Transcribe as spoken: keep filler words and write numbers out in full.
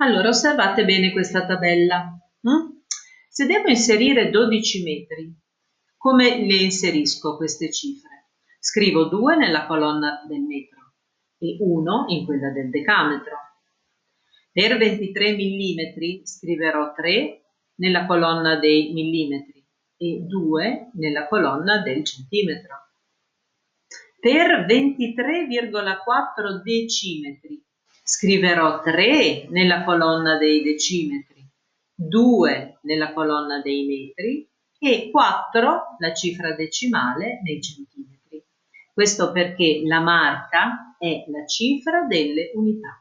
Allora, osservate bene questa tabella. mm? Se devo inserire dodici metri, come le inserisco queste cifre? Scrivo due nella colonna del metro e uno in quella del decametro. Per ventitré millimetri scriverò tre nella colonna dei millimetri e due nella colonna del centimetro. Per ventitré virgola quattro decimetri scriverò tre nella colonna dei decimetri, due nella colonna dei metri e quattro, la cifra decimale, nei centimetri. Questo perché la marca è la cifra delle unità.